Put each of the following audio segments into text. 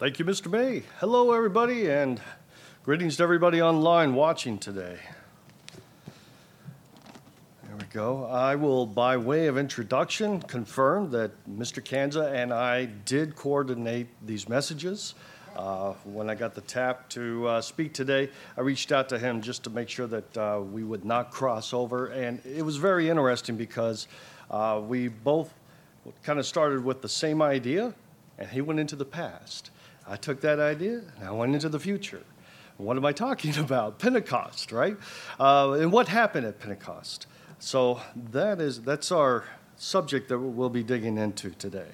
Thank you, Mr. May. Hello, everybody, and greetings to everybody online watching today. There we go. I will, by way of introduction, confirm that Mr. Kanza and I did coordinate these messages. When I got the tap to speak today, I reached out to him just to make sure that we would not cross over. And it was very interesting because we both kind of started with the same idea, and he went into the past. I took that idea, and I went into the future. What am I talking about? Pentecost, right? And what happened at Pentecost? So that's our subject that we'll be digging into today.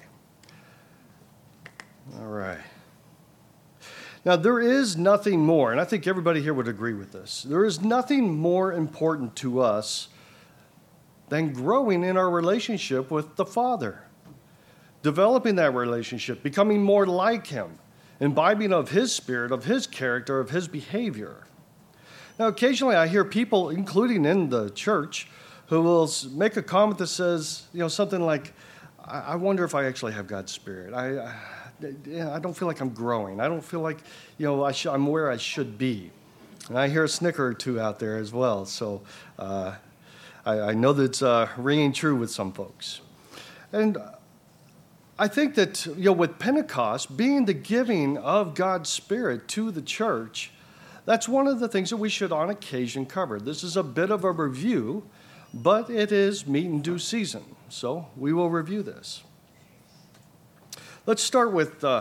All right. Now, there is nothing more, and I think everybody here would agree with this, there is nothing more important to us than growing in our relationship with the Father, developing that relationship, becoming more like Him, imbibing of His Spirit, of His character, of His behavior. Now, occasionally I hear people, including in the church, who will make a comment that says, something like, I wonder if I actually have God's Spirit. I don't feel like I'm growing. I don't feel like, I'm where I should be. And I hear a snicker or two out there as well. So I know that it's ringing true with some folks. And I think that, with Pentecost being the giving of God's Spirit to the church, that's one of the things that we should on occasion cover. This is a bit of a review, but it is meat in due season. So we will review this. Let's start with the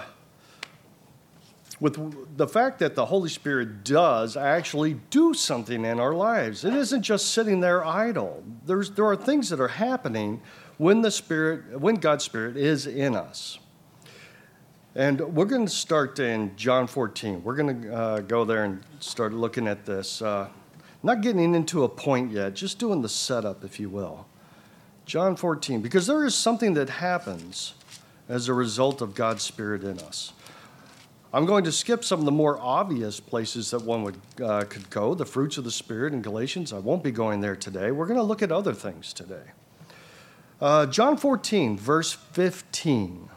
fact that the Holy Spirit does actually do something in our lives. It isn't just sitting there idle. There are things that are happening when God's Spirit is in us. And we're going to start in John 14. We're going to go there and start looking at this. Not getting into a point yet, just doing the setup, if you will. John 14, because there is something that happens as a result of God's Spirit in us. I'm going to skip some of the more obvious places that one could go, the fruits of the Spirit in Galatians. I won't be going there today. We're going to look at other things today. John 14, verse 15.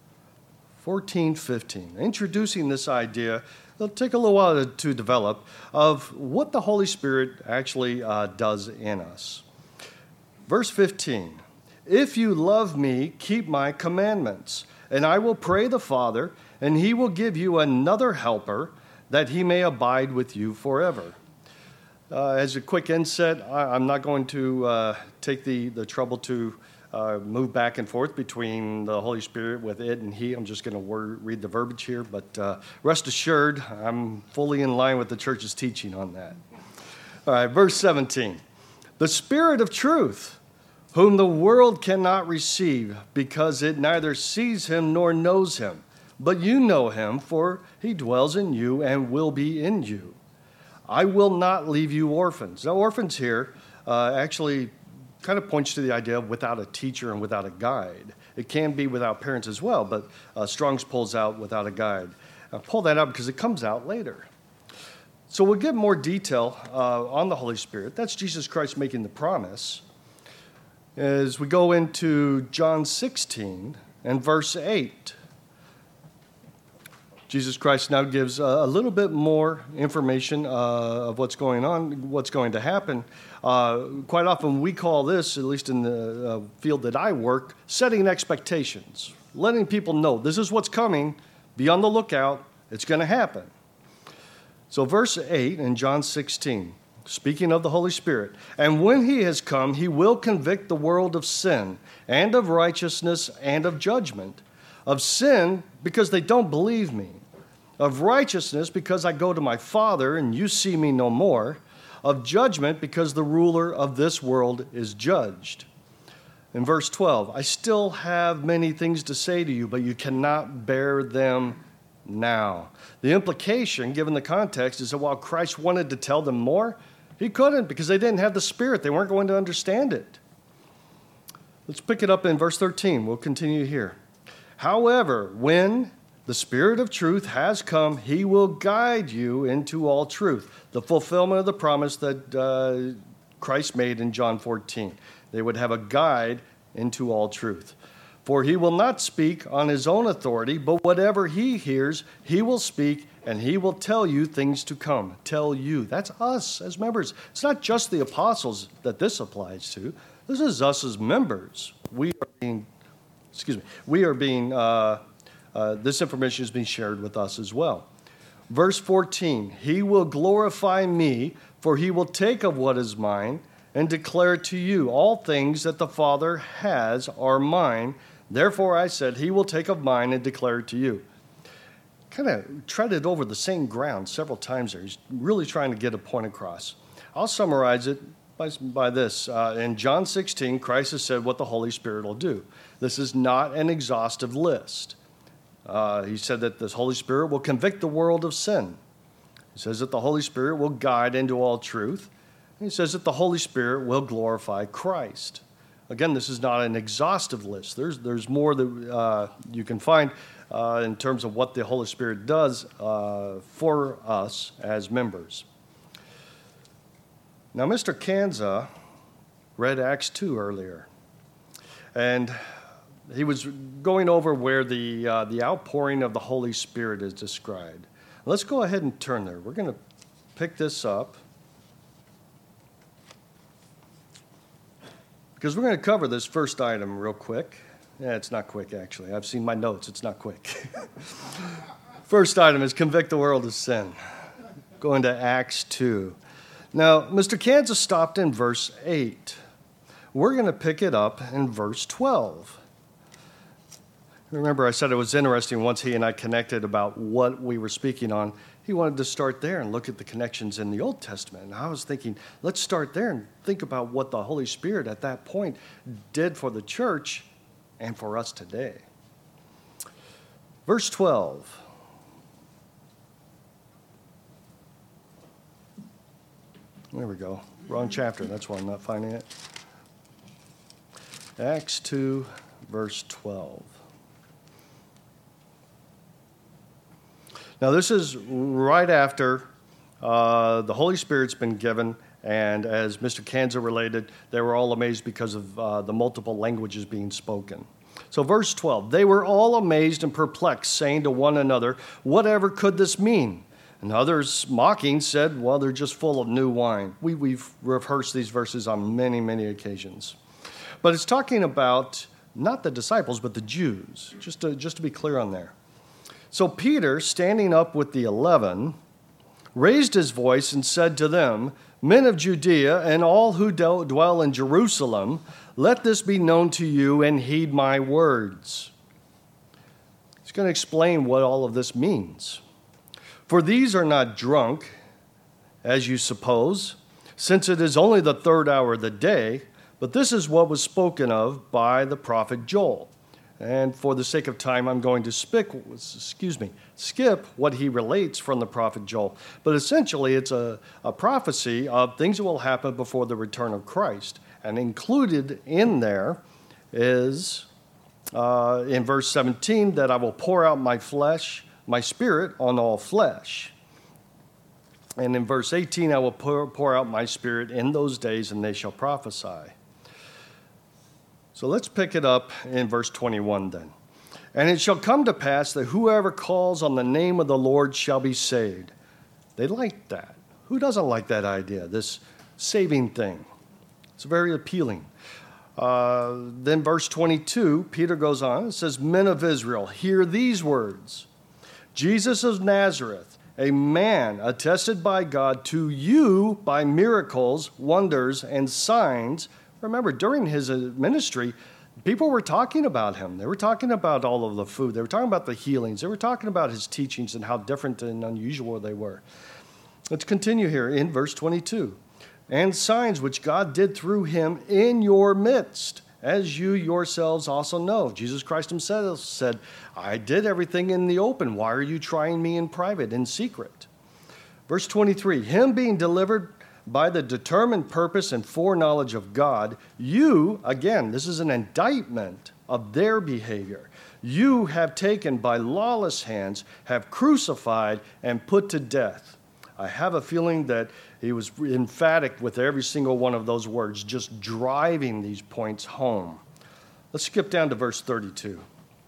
14:15. Introducing this idea, it'll take a little while to develop, of what the Holy Spirit actually does in us. Verse 15. If you love me, keep my commandments, and I will pray the Father, and he will give you another helper, that he may abide with you forever. As a quick inset, I'm not going to take the trouble to move back and forth between the Holy Spirit with it and he. I'm just going to read the verbiage here, but rest assured, I'm fully in line with the church's teaching on that. All right, verse 17. The Spirit of truth, whom the world cannot receive, because it neither sees him nor knows him. But you know him, for he dwells in you and will be in you. I will not leave you orphans. Now, orphans here actually kind of points to the idea of without a teacher and without a guide. It can be without parents as well, but Strong's pulls out without a guide. I'll pull that out because it comes out later. So we'll get more detail on the Holy Spirit. That's Jesus Christ making the promise. As we go into John 16 and verse 8, Jesus Christ now gives a little bit more information of what's going on, what's going to happen. Quite often we call this, at least in the field that I work, setting expectations, letting people know this is what's coming, be on the lookout, it's going to happen. So verse 8 in John 16, speaking of the Holy Spirit, and when he has come, he will convict the world of sin and of righteousness and of judgment. Of sin, because they don't believe me. Of righteousness, because I go to my Father and you see me no more. Of judgment, because the ruler of this world is judged. In verse 12, I still have many things to say to you, but you cannot bear them now. The implication, given the context, is that while Christ wanted to tell them more, he couldn't because they didn't have the Spirit. They weren't going to understand it. Let's pick it up in verse 13. We'll continue here. However, when the Spirit of truth has come, he will guide you into all truth. The fulfillment of the promise that Christ made in John 14. They would have a guide into all truth. For he will not speak on his own authority, but whatever he hears, he will speak, and he will tell you things to come. Tell you. That's us as members. It's not just the apostles that this applies to. This is us as members. This information is being shared with us as well. Verse 14, he will glorify me, for he will take of what is mine and declare to you. All things that the Father has are mine. Therefore I said, he will take of mine and declare it to you. Kind of treaded over the same ground several times there. He's really trying to get a point across. I'll summarize it by this. In John 16, Christ has said what the Holy Spirit will do. This is not an exhaustive list. He said that this Holy Spirit will convict the world of sin. He says that the Holy Spirit will guide into all truth. And he says that the Holy Spirit will glorify Christ. Again, this is not an exhaustive list. There's more that you can find in terms of what the Holy Spirit does for us as members. Now, Mr. Kanza read Acts 2 earlier, and he was going over where the outpouring of the Holy Spirit is described. Let's go ahead and turn there. We're going to pick this up because we're going to cover this first item real quick. Yeah, it's not quick, actually. I've seen my notes. It's not quick. First item is convict the world of sin. Going to Acts 2. Now, Mr. Kanza stopped in verse 8. We're going to pick it up in verse 12. Remember, I said it was interesting once he and I connected about what we were speaking on. He wanted to start there and look at the connections in the Old Testament. And I was thinking, let's start there and think about what the Holy Spirit at that point did for the church and for us today. Verse 12. There we go. Wrong chapter. That's why I'm not finding it. Acts 2, verse 12. Now, this is right after the Holy Spirit's been given, and as Mr. Kanza related, they were all amazed because of the multiple languages being spoken. So verse 12, they were all amazed and perplexed, saying to one another, whatever could this mean? And others, mocking, said, well, they're just full of new wine. We've rehearsed these verses on many, many occasions. But it's talking about not the disciples, but the Jews, just to be clear on there. So Peter, standing up with the 11, raised his voice and said to them, men of Judea and all who dwell in Jerusalem, let this be known to you and heed my words. He's going to explain what all of this means. For these are not drunk, as you suppose, since it is only the third hour of the day, but this is what was spoken of by the prophet Joel. And for the sake of time, I'm going to skip what he relates from the prophet Joel. But essentially, it's a prophecy of things that will happen before the return of Christ. And included in there is, in verse 17, that I will pour out my spirit on all flesh. And in verse 18, I will pour out my spirit in those days, and they shall prophesy. So let's pick it up in verse 21 then. And it shall come to pass that whoever calls on the name of the Lord shall be saved. They like that. Who doesn't like that idea, this saving thing? It's very appealing. Then verse 22, Peter goes on and says, men of Israel, hear these words. Jesus of Nazareth, a man attested by God to you by miracles, wonders, and signs. Remember, during his ministry, people were talking about him. They were talking about all of the food. They were talking about the healings. They were talking about his teachings and how different and unusual they were. Let's continue here in verse 22. And signs which God did through him in your midst, as you yourselves also know. Jesus Christ himself said, I did everything in the open. Why are you trying me in private, in secret? Verse 23, him being delivered by the determined purpose and foreknowledge of God, you, again, this is an indictment of their behavior. You have taken by lawless hands, have crucified and put to death. I have a feeling that he was emphatic with every single one of those words, just driving these points home. Let's skip down to verse 32.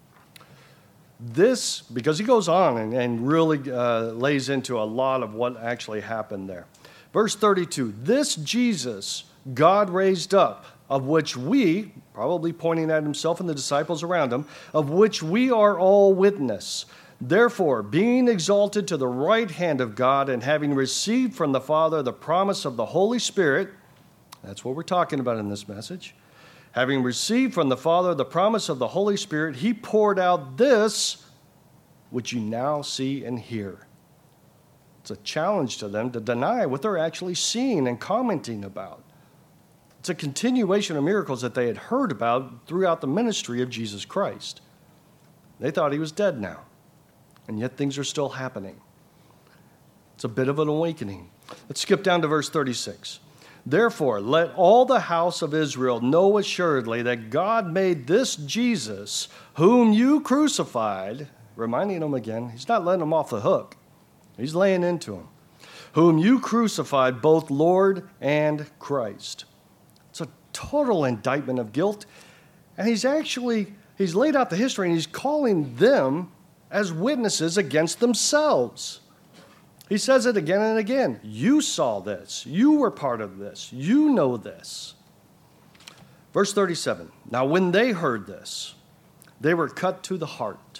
This, because he goes on and really lays into a lot of what actually happened there. Verse 32, this Jesus God raised up, of which we, probably pointing at himself and the disciples around him, of which we are all witness. Therefore, being exalted to the right hand of God and having received from the Father the promise of the Holy Spirit, that's what we're talking about in this message. Having received from the Father the promise of the Holy Spirit, he poured out this, which you now see and hear. It's a challenge to them to deny what they're actually seeing and commenting about. It's a continuation of miracles that they had heard about throughout the ministry of Jesus Christ. They thought he was dead now, and yet things are still happening. It's a bit of an awakening. Let's skip down to verse 36. Therefore, let all the house of Israel know assuredly that God made this Jesus, whom you crucified, reminding them again, he's not letting them off the hook. He's laying into them. Whom you crucified, both Lord and Christ. It's a total indictment of guilt. And he's laid out the history and he's calling them as witnesses against themselves. He says it again and again. You saw this. You were part of this. You know this. Verse 37. Now when they heard this, they were cut to the heart.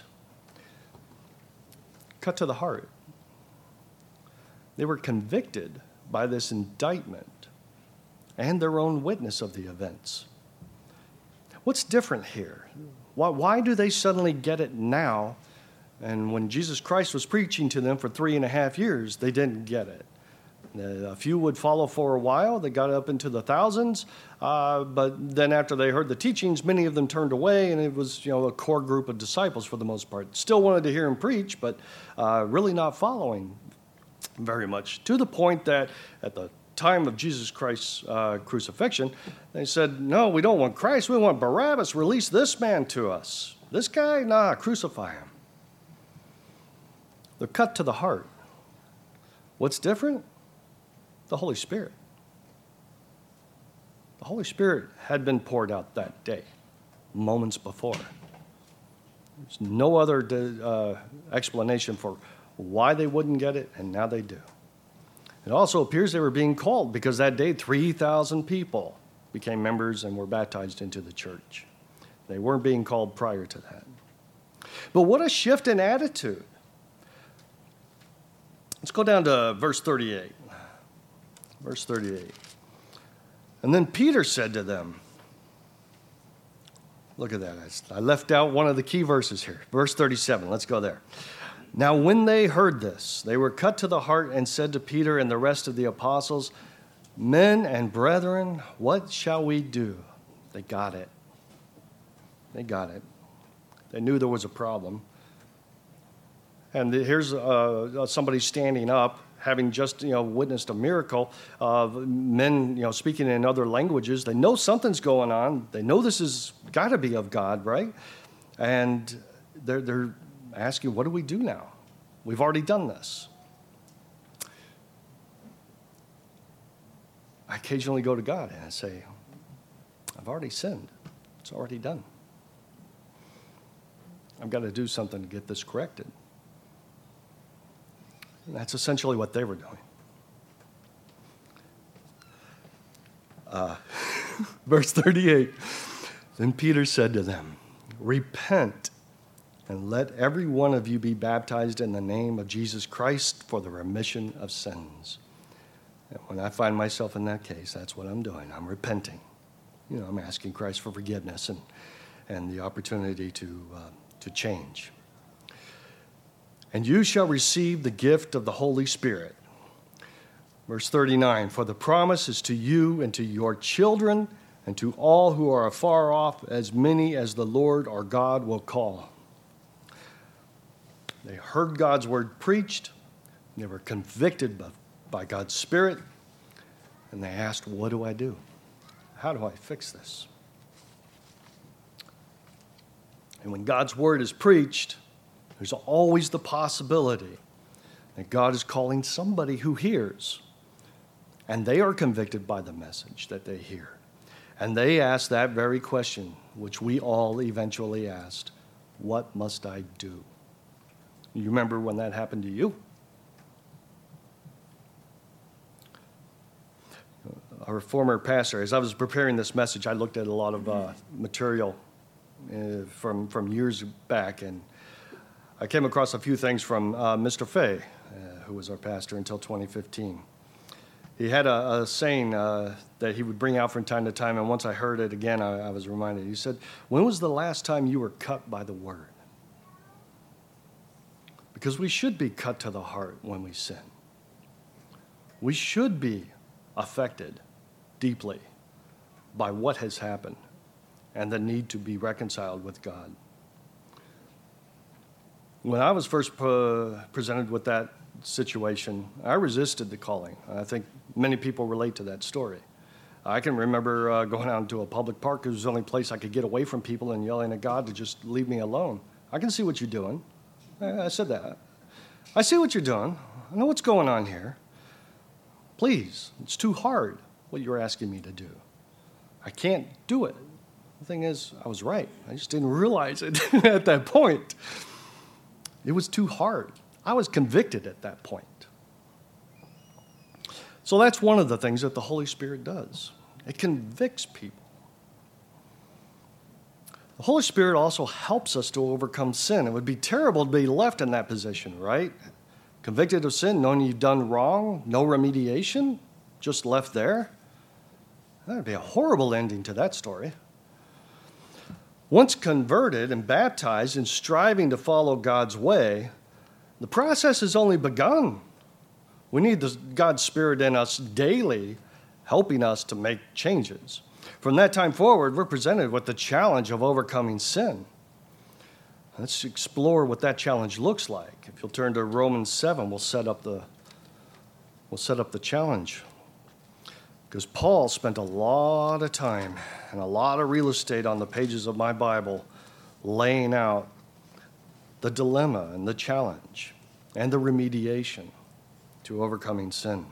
Cut to the heart. They were convicted by this indictment and their own witness of the events. What's different here? Why do they suddenly get it now? And when Jesus Christ was preaching to them for 3.5 years, they didn't get it. A few would follow for a while. They got up into the thousands. But then after they heard the teachings, many of them turned away, and it was a core group of disciples for the most part. Still wanted to hear him preach, but really not following very much, to the point that at the time of Jesus Christ's crucifixion, they said, no, we don't want Christ. We want Barabbas. Release this man to us. This guy? Nah, crucify him. They're cut to the heart. What's different? The Holy Spirit. The Holy Spirit had been poured out that day, moments before. There's no other explanation for why they wouldn't get it, and now they do. It also appears they were being called because that day 3,000 people became members and were baptized into the church. They weren't being called prior to that. But what a shift in attitude. Let's go down to verse 38. Verse 38. And then Peter said to them, look at that. I left out one of the key verses here. Verse 37. Let's go there. Now when they heard this, they were cut to the heart and said to Peter and the rest of the apostles, men and brethren, what shall we do? They got it. They got it. They knew there was a problem. And here's somebody standing up, having just witnessed a miracle of men speaking in other languages. They know something's going on. They know this has got to be of God, right? And they're asking, what do we do now? We've already done this. I occasionally go to God and I say, I've already sinned. It's already done. I've got to do something to get this corrected. And that's essentially what they were doing. Verse 38, then Peter said to them, repent and let every one of you be baptized in the name of Jesus Christ for the remission of sins. And when I find myself in that case, that's what I'm doing. I'm repenting. I'm asking Christ for forgiveness and the opportunity to change. And you shall receive the gift of the Holy Spirit. Verse 39, for the promise is to you and to your children and to all who are afar off, as many as the Lord our God will call. They heard God's word preached. They were convicted by God's Spirit. And they asked, what do I do? How do I fix this? And when God's word is preached, there's always the possibility that God is calling somebody who hears, and they are convicted by the message that they hear. And they asked that very question, which we all eventually asked, what must I do? You remember when that happened to you? Our former pastor, as I was preparing this message, I looked at a lot of material from years back, and I came across a few things from Mr. Fay, who was our pastor until 2015. He had a saying that he would bring out from time to time, and once I heard it again, I was reminded. He said, when was the last time you were cut by the word? Because we should be cut to the heart when we sin. We should be affected deeply by what has happened and the need to be reconciled with God. When I was first presented with that situation, I resisted the calling. I think many people relate to that story. I can remember going out into a public park. It was the only place I could get away from people and yelling at God to just leave me alone. I can see what you're doing. I said that. I see what you're doing. I know what's going on here. Please, it's too hard what you're asking me to do. I can't do it. The thing is, I was right. I just didn't realize it at that point. It was too hard. I was convicted at that point. So that's one of the things that the Holy Spirit does. It convicts people. The Holy Spirit also helps us to overcome sin. It would be terrible to be left in that position, right? Convicted of sin, knowing you've done wrong, no remediation, just left there. That would be a horrible ending to that story. Once converted and baptized and striving to follow God's way, the process has only begun. We need God's Spirit in us daily, helping us to make changes. From that time forward, we're presented with the challenge of overcoming sin. Let's explore what that challenge looks like. If you'll turn to Romans 7, we'll set up the challenge. Because Paul spent a lot of time and a lot of real estate on the pages of my Bible laying out the dilemma and the challenge and the remediation to overcoming sin.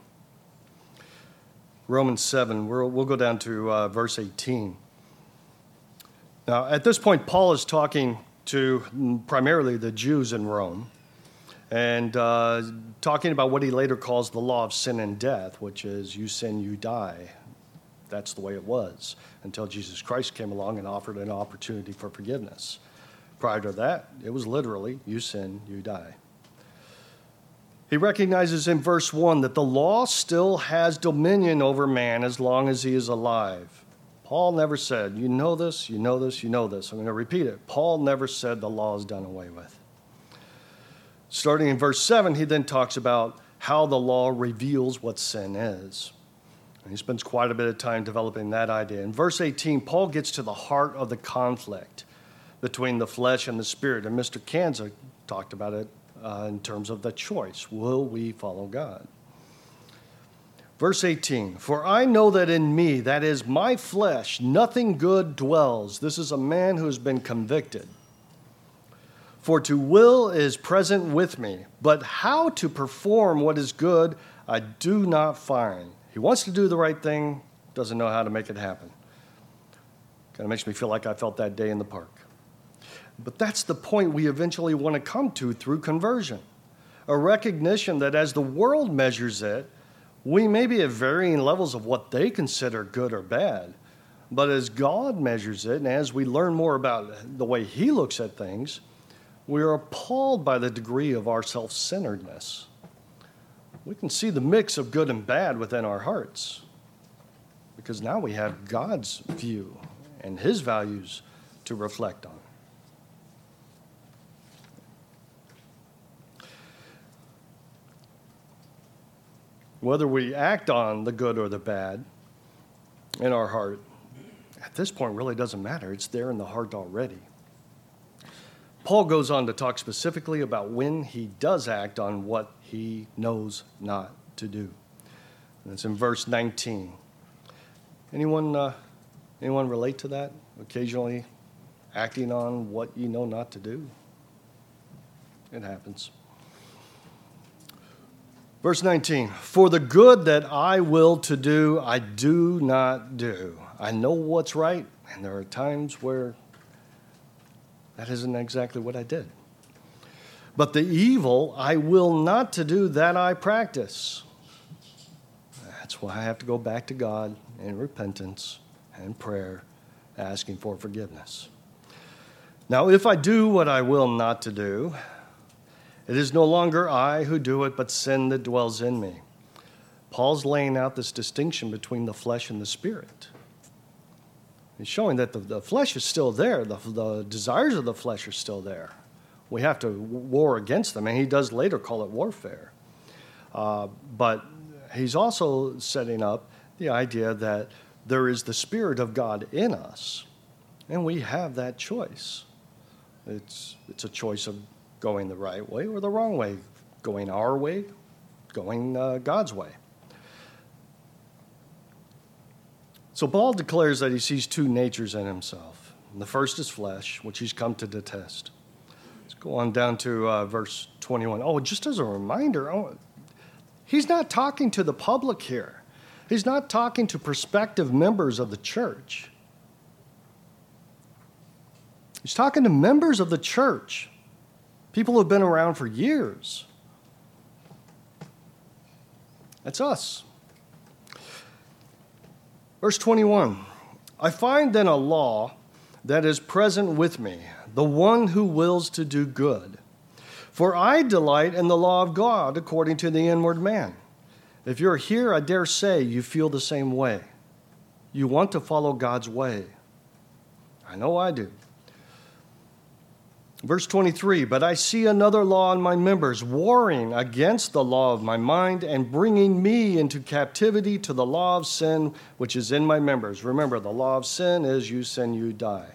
Romans 7, we'll go down to verse 18. Now, at this point, Paul is talking to primarily the Jews in Rome and talking about what he later calls the law of sin and death, which is you sin, you die. That's the way it was until Jesus Christ came along and offered an opportunity for forgiveness. Prior to that, it was literally you sin, you die. He recognizes in verse 1 that the law still has dominion over man as long as he is alive. Paul never said, you know this, you know this, you know this. I'm going to repeat it. Paul never said the law is done away with. Starting in verse 7, he then talks about how the law reveals what sin is. And he spends quite a bit of time developing that idea. In verse 18, Paul gets to the heart of the conflict between the flesh and the spirit. And Mr. Kanza talked about it in terms of the choice. Will we follow God? Verse 18, for I know that in me, that is my flesh, nothing good dwells. This is a man who has been convicted. For to will is present with me, but how to perform what is good I do not find. He wants to do the right thing, doesn't know how to make it happen. Kind of makes me feel like I felt that day in the park. But that's the point we eventually want to come to through conversion. A recognition that as the world measures it, we may be at varying levels of what they consider good or bad. But as God measures it, and as we learn more about the way He looks at things, we are appalled by the degree of our self-centeredness. We can see the mix of good and bad within our hearts because now we have God's view and His values to reflect on. Whether we act on the good or the bad in our heart, at this point really doesn't matter. It's there in the heart already. Paul goes on to talk specifically about when he does act on what he knows not to do. And it's in verse 19. Anyone relate to that? Occasionally acting on what you know not to do? It happens. Verse 19, for the good that I will to do, I do not do. I know what's right, and there are times where that isn't exactly what I did. But the evil I will not to do, that I practice. That's why I have to go back to God in repentance and prayer, asking for forgiveness. Now, if I do what I will not to do, it is no longer I who do it, but sin that dwells in me. Paul's laying out this distinction between the flesh and the spirit. He's showing that the flesh is still there. The desires of the flesh are still there. We have to war against them, and he does later call it warfare. But he's also setting up the idea that there is the Spirit of God in us, and we have that choice. It's a choice of going the right way or the wrong way, going our way, going God's way. So Paul declares that he sees two natures in himself. The first is flesh, which he's come to detest. Let's go on down to verse 21. Oh, just as a reminder, he's not talking to the public here. He's not talking to prospective members of the church. He's talking to members of the church, people who have been around for years. That's us. Verse 21, I find then a law that is present with me, the one who wills to do good. For I delight in the law of God according to the inward man. If you're here, I dare say you feel the same way. You want to follow God's way. I know I do. Verse 23, but I see another law in my members, warring against the law of my mind and bringing me into captivity to the law of sin which is in my members. Remember, the law of sin is you sin, you die.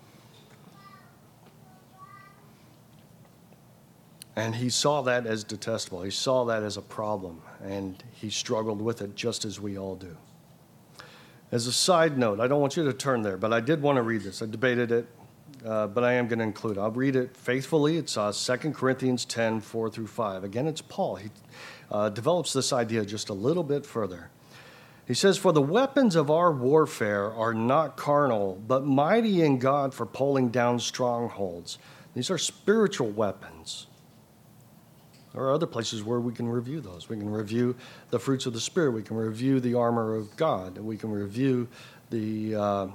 And he saw that as detestable. He saw that as a problem, and he struggled with it just as we all do. As a side note, I don't want you to turn there, but I did want to read this. I debated it. But I am going to include it. I'll read it faithfully. It's 2 Corinthians 10, 4 through 5. Again, it's Paul. He develops this idea just a little bit further. He says, for the weapons of our warfare are not carnal, but mighty in God for pulling down strongholds. These are spiritual weapons. There are other places where we can review those. We can review the fruits of the Spirit. We can review the armor of God. We can review the...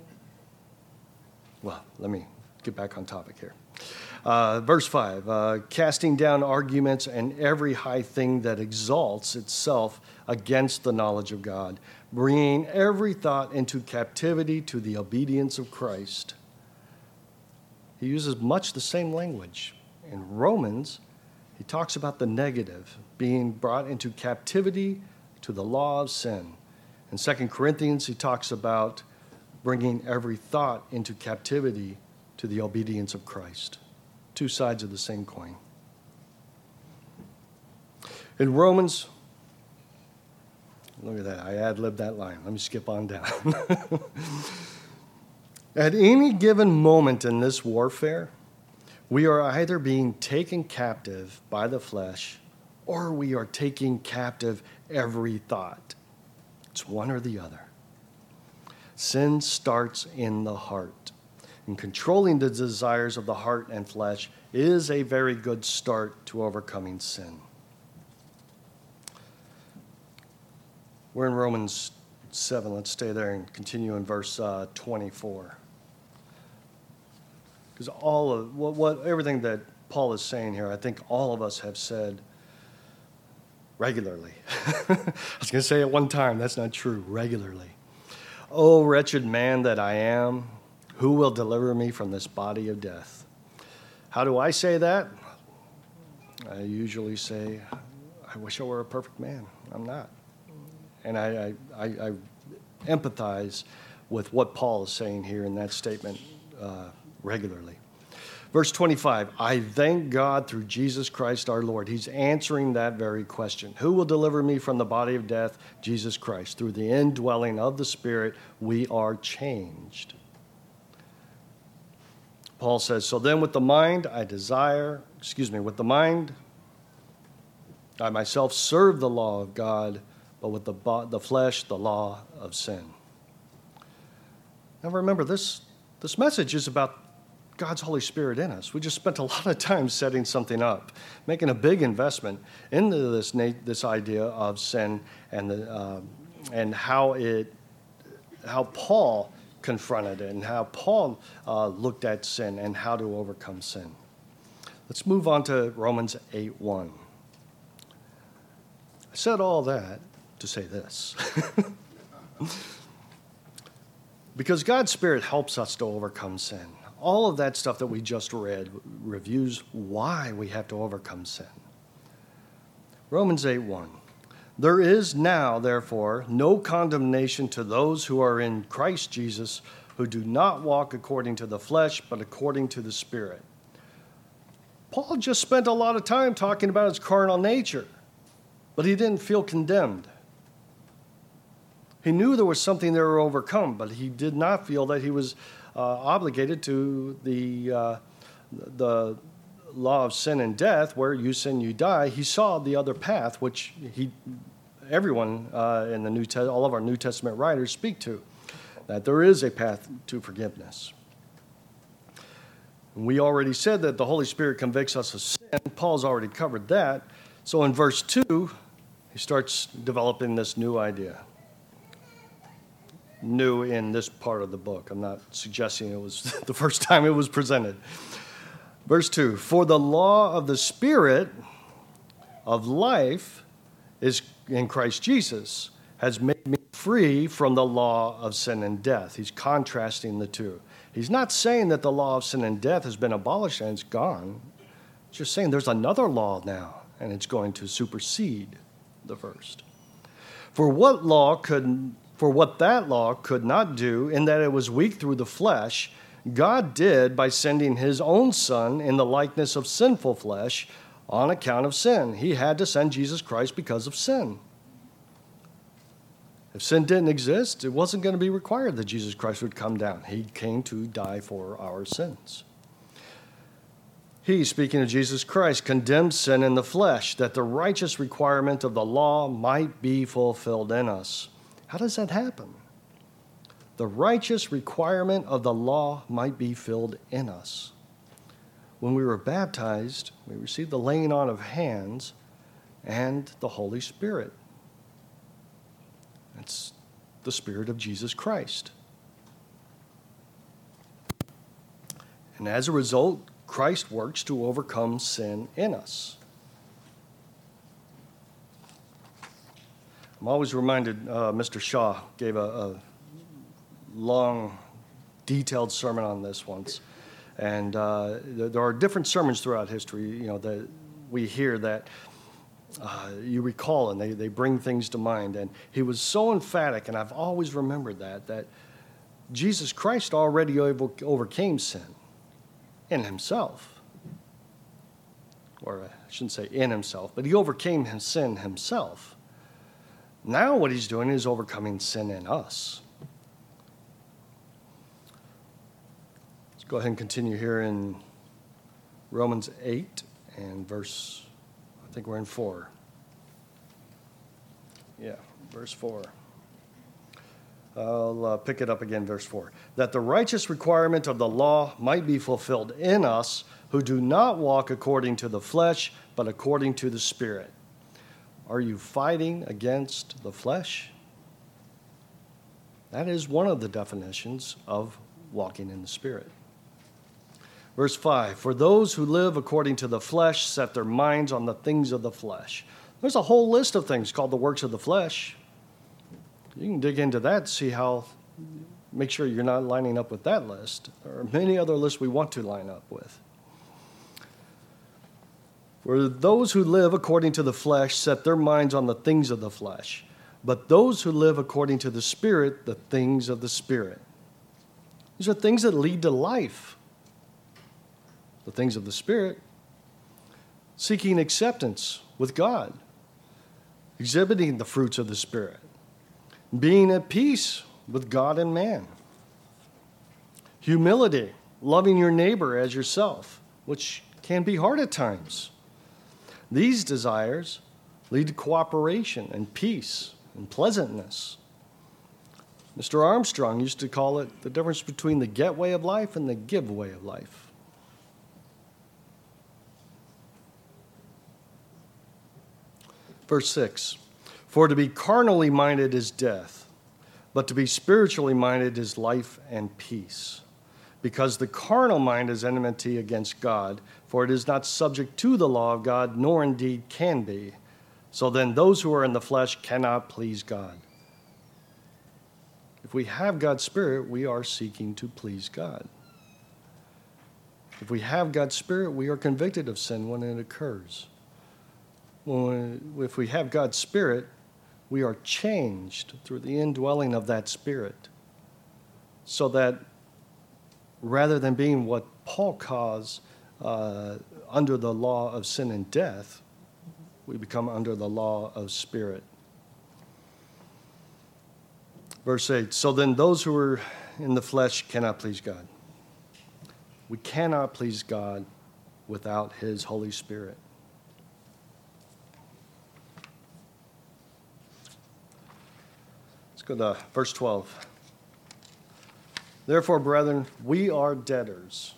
Well, let me get back on topic here. Verse 5, casting down arguments and every high thing that exalts itself against the knowledge of God, bringing every thought into captivity to the obedience of Christ. He uses much the same language. In Romans, he talks about the negative, being brought into captivity to the law of sin. In 2 Corinthians, he talks about bringing every thought into captivity to the obedience of Christ. Two sides of the same coin. In Romans, look at that, I ad-libbed that line. Let me skip on down. At any given moment in this warfare, we are either being taken captive by the flesh or we are taking captive every thought. It's one or the other. Sin starts in the heart, and controlling the desires of the heart and flesh is a very good start to overcoming sin. We're in Romans 7. Let's stay there and continue in verse 24. Because all of everything that Paul is saying here, I think all of us have said regularly. I was going to say it one time. That's not true. Regularly. O wretched man that I am, who will deliver me from this body of death? How do I say that? I usually say, I wish I were a perfect man. I'm not. And I empathize with what Paul is saying here in that statement regularly. Verse 25, I thank God through Jesus Christ our Lord. He's answering that very question. Who will deliver me from the body of death? Jesus Christ. Through the indwelling of the Spirit, we are changed. Paul says, so then with the mind I myself serve the law of God, but with the flesh, the law of sin. Now remember, this message is about God's Holy Spirit in us. We just spent a lot of time setting something up, making a big investment into this idea of sin and how Paul confronted it and how Paul looked at sin and how to overcome sin. Let's move on to Romans 8:1. I said all that to say this. Because God's Spirit helps us to overcome sin. All of that stuff that we just read reviews why we have to overcome sin. Romans 8:1. There is now, therefore, no condemnation to those who are in Christ Jesus, who do not walk according to the flesh, but according to the Spirit. Paul just spent a lot of time talking about his carnal nature, but he didn't feel condemned. He knew there was something there to overcome, but he did not feel that he was obligated to the law of sin and death, where you sin, you die. He saw the other path, which everyone in the all of our New Testament writers speak to, that there is a path to forgiveness. We already said that the Holy Spirit convicts us of sin. Paul's already covered that. So in verse 2, he starts developing this new idea. New in this part of the book. I'm not suggesting it was the first time it was presented. Verse 2, for the law of the Spirit of life is in Christ Jesus, has made me free from the law of sin and death. He's contrasting the two. He's not saying that the law of sin and death has been abolished and it's gone. He's just saying there's another law now, and it's going to supersede the first. For what that law could not do, in that it was weak through the flesh, God did by sending his own Son in the likeness of sinful flesh on account of sin. He had to send Jesus Christ because of sin. If sin didn't exist, it wasn't going to be required that Jesus Christ would come down. He came to die for our sins. He, speaking of Jesus Christ, condemned sin in the flesh, that the righteous requirement of the law might be fulfilled in us. How does that happen? The righteous requirement of the law might be filled in us. When we were baptized, we received the laying on of hands and the Holy Spirit. It's the Spirit of Jesus Christ. And as a result, Christ works to overcome sin in us. I'm always reminded, Mr. Shaw gave a long, detailed sermon on this once. And there are different sermons throughout history, that we hear that you recall, and they bring things to mind. And he was so emphatic, and I've always remembered that Jesus Christ already overcame sin in himself. Or I shouldn't say in himself, but he overcame his sin himself. Now what he's doing is overcoming sin in us. Let's go ahead and continue here in Romans 8 and verse, I think we're in 4. Yeah, verse 4. I'll pick it up again, verse 4. That the righteous requirement of the law might be fulfilled in us, who do not walk according to the flesh, but according to the Spirit. Are you fighting against the flesh? That is one of the definitions of walking in the Spirit. Verse 5, for those who live according to the flesh set their minds on the things of the flesh. There's a whole list of things called the works of the flesh. You can dig into that, see make sure you're not lining up with that list. There are many other lists we want to line up with. For those who live according to the flesh set their minds on the things of the flesh, but those who live according to the Spirit, the things of the Spirit. These are things that lead to life. The things of the Spirit, seeking acceptance with God, exhibiting the fruits of the Spirit, being at peace with God and man, humility, loving your neighbor as yourself, which can be hard at times. These desires lead to cooperation and peace and pleasantness. Mr. Armstrong used to call it the difference between the get way of life and the give way of life. Verse 6, for to be carnally minded is death, but to be spiritually minded is life and peace. Because the carnal mind is enmity against God, for it is not subject to the law of God, nor indeed can be. So then those who are in the flesh cannot please God. If we have God's Spirit, we are seeking to please God. If we have God's Spirit, we are convicted of sin when it occurs. If we have God's Spirit, we are changed through the indwelling of that Spirit, so that rather than being what Paul calls under the law of sin and death, we become under the law of Spirit. Verse 8, so then those who are in the flesh cannot please God. We cannot please God without His Holy Spirit. Let's go to verse 12. Therefore, brethren, we are debtors.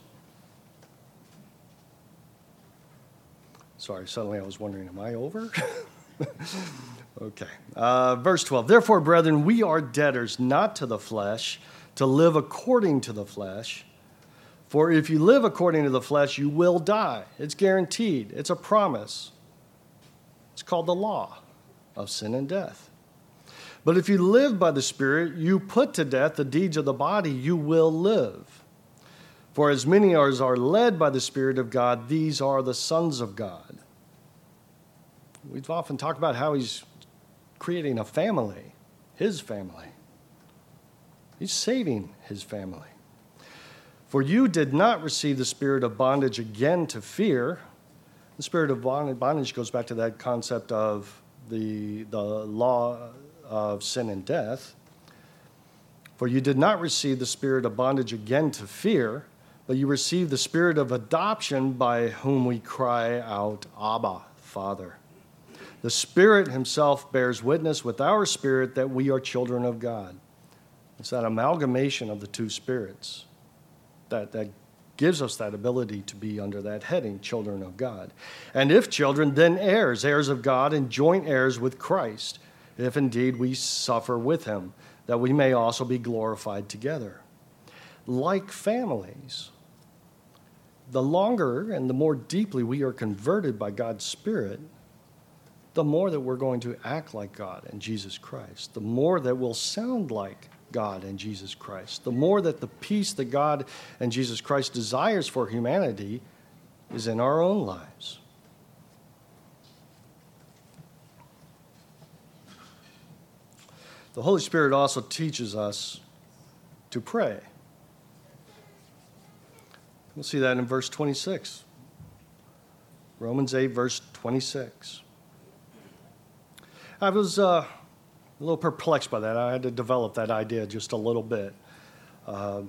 Sorry, suddenly I was wondering, am I over? Okay. Verse 12. Therefore, brethren, we are debtors not to the flesh, to live according to the flesh. For if you live according to the flesh, you will die. It's guaranteed. It's a promise. It's called the law of sin and death. But if you live by the Spirit, you put to death the deeds of the body, you will live. For as many as are led by the Spirit of God, these are the sons of God. We've often talked about how He's creating a family, His family. He's saving His family. For you did not receive the spirit of bondage again to fear. The spirit of bondage goes back to that concept of the law of sin and death. For you did not receive the spirit of bondage again to fear, but you received the spirit of adoption by whom we cry out, Abba, Father. The Spirit Himself bears witness with our spirit that we are children of God. It's that amalgamation of the two spirits that gives us that ability to be under that heading, children of God. And if children, then heirs, heirs of God and joint heirs with Christ, if indeed we suffer with Him, that we may also be glorified together. Like families, the longer and the more deeply we are converted by God's Spirit, the more that we're going to act like God and Jesus Christ, the more that we'll sound like God and Jesus Christ, the more that the peace that God and Jesus Christ desires for humanity is in our own lives. The Holy Spirit also teaches us to pray. We'll see that in verse 26. Romans 8, verse 26. I was a little perplexed by that. I had to develop that idea just a little bit. But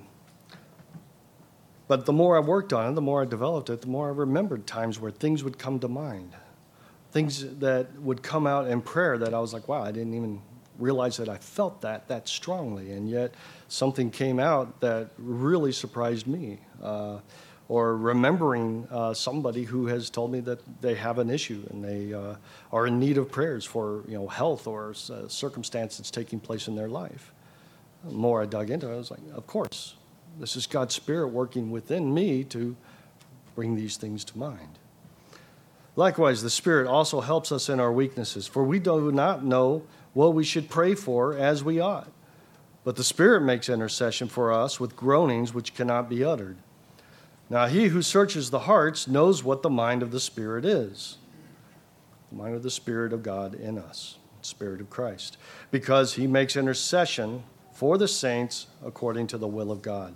the more I worked on it, the more I developed it, the more I remembered times where things would come to mind. Things that would come out in prayer that I was like, wow, I didn't even realize that I felt that strongly. And yet something came out that really surprised me. Or remembering somebody who has told me that they have an issue and they are in need of prayers for health or circumstance that's taking place in their life. The more I dug into it, I was like, of course, this is God's Spirit working within me to bring these things to mind. Likewise, the Spirit also helps us in our weaknesses, for we do not know what we should pray for as we ought. But the Spirit makes intercession for us with groanings which cannot be uttered. Now, He who searches the hearts knows what the mind of the Spirit is. The mind of the Spirit of God in us, the Spirit of Christ. Because He makes intercession for the saints according to the will of God.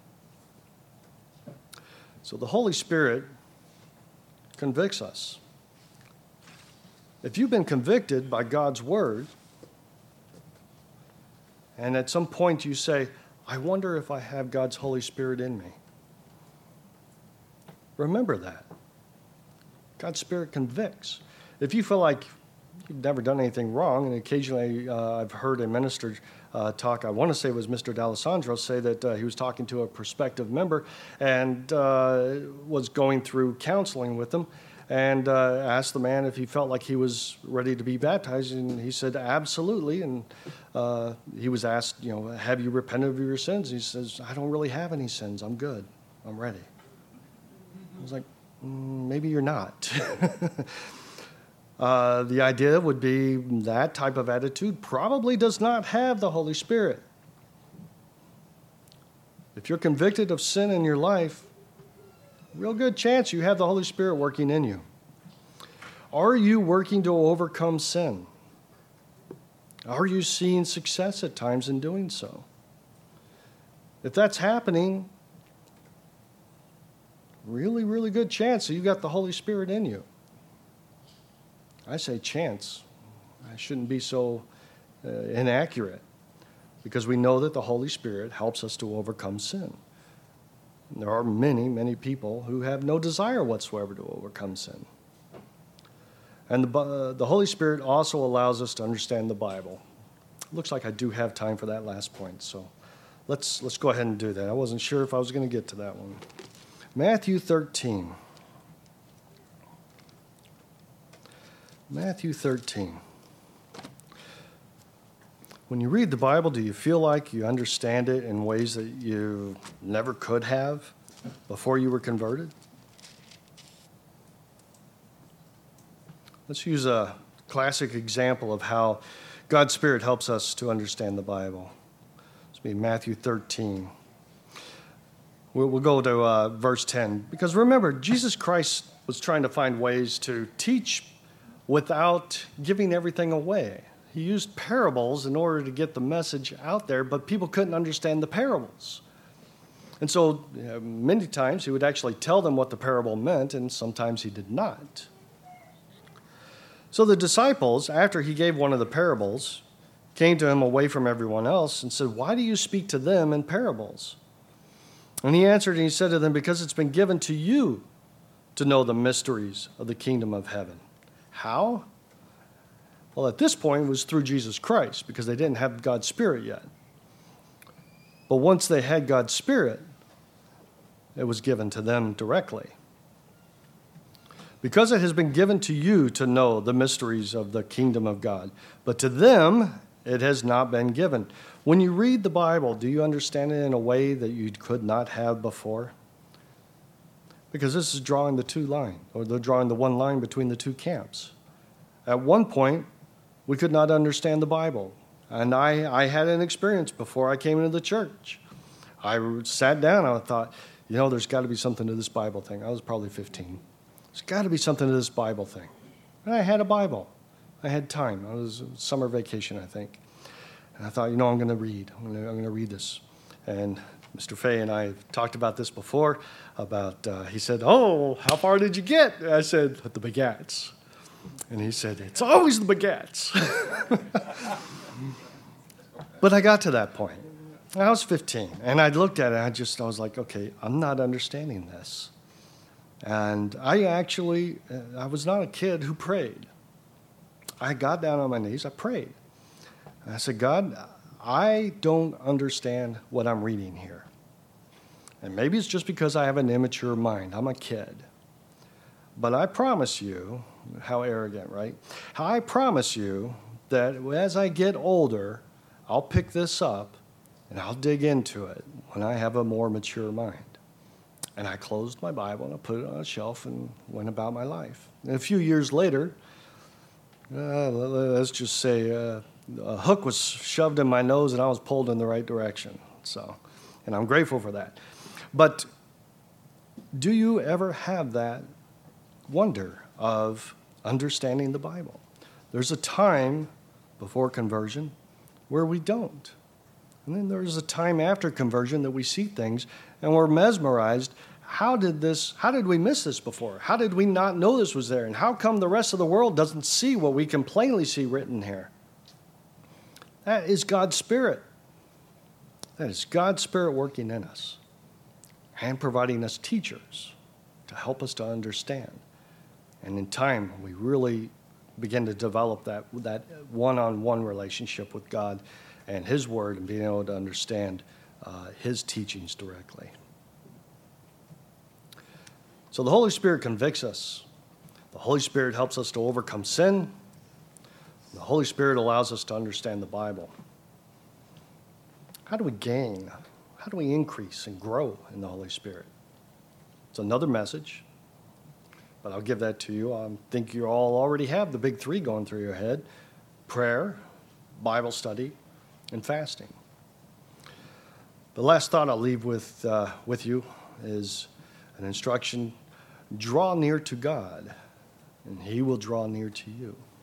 So the Holy Spirit convicts us. If you've been convicted by God's Word, and at some point you say, I wonder if I have God's Holy Spirit in me. Remember that. God's Spirit convicts. If you feel like You've never done anything wrong. And occasionally I've heard a minister talk, I want to say it was Mr. D'Alessandro, say that he was talking to a prospective member and was going through counseling with them, and asked the man if he felt like he was ready to be baptized, and he said, absolutely. And he was asked, have you repented of your sins? He says, I don't really have any sins. I'm good. I'm ready. I was like, maybe you're not. The idea would be that type of attitude probably does not have the Holy Spirit. If you're convicted of sin in your life, real good chance you have the Holy Spirit working in you. Are you working to overcome sin? Are you seeing success at times in doing so? If that's happening, really, really good chance that you've got the Holy Spirit in you. I say chance. I shouldn't be so inaccurate, because we know that the Holy Spirit helps us to overcome sin. And there are many, many people who have no desire whatsoever to overcome sin. And the Holy Spirit also allows us to understand the Bible. It looks like I do have time for that last point, so let's go ahead and do that. I wasn't sure if I was going to get to that one. Matthew 13. Matthew 13. When you read the Bible, do you feel like you understand it in ways that you never could have before you were converted? Let's use a classic example of how God's Spirit helps us to understand the Bible. This will be Matthew 13. We'll go to verse 10. Because remember, Jesus Christ was trying to find ways to teach without giving everything away. He used parables in order to get the message out there, but people couldn't understand the parables. And so many times he would actually tell them what the parable meant, and sometimes he did not. So the disciples, after he gave one of the parables, came to him away from everyone else and said, "Why do you speak to them in parables?" And he answered and he said to them, "Because it's been given to you to know the mysteries of the kingdom of heaven." How? Well, at this point, it was through Jesus Christ, because they didn't have God's Spirit yet. But once they had God's Spirit, it was given to them directly. Because it has been given to you to know the mysteries of the kingdom of God, but to them it has not been given. When you read the Bible, do you understand it in a way that you could not have before? Because this is drawing the two line, or they're drawing the one line between the two camps. At one point, we could not understand the Bible. And I had an experience before I came into the church. I sat down and I thought, there's got to be something to this Bible thing. I was probably 15. There's got to be something to this Bible thing. And I had a Bible. I had time. I was summer vacation, I think. And I thought, I'm going to read. I'm going to read this. And Mr. Fay and I talked about this before, he said, "Oh, how far did you get?" I said, "The begats." And he said, "It's always the begats." But I got to that point. I was 15, and I looked at it, I was like, okay, I'm not understanding this. And I was not a kid who prayed. I got down on my knees, I prayed. And I said, "God, I don't understand what I'm reading here. And maybe it's just because I have an immature mind. I'm a kid. But I promise you," how arrogant, right? "I promise you that as I get older, I'll pick this up and I'll dig into it when I have a more mature mind." And I closed my Bible and I put it on a shelf and went about my life. And a few years later, let's just say a hook was shoved in my nose and I was pulled in the right direction. And I'm grateful for that. But do you ever have that wonder of understanding the Bible? There's a time before conversion where we don't. And then there's a time after conversion that we see things and we're mesmerized. How did we miss this before? How did we not know this was there? And how come the rest of the world doesn't see what we can plainly see written here? That is God's Spirit. That is God's Spirit working in us and providing us teachers to help us to understand. And in time, we really begin to develop that one-on-one relationship with God and His Word, and being able to understand His teachings directly. So the Holy Spirit convicts us. The Holy Spirit helps us to overcome sin. The Holy Spirit allows us to understand the Bible. How do we gain? How do we increase and grow in the Holy Spirit? It's another message, but I'll give that to you. I think you all already have the big three going through your head: prayer, Bible study, and fasting. The last thought I'll leave with you is an instruction: draw near to God, and He will draw near to you.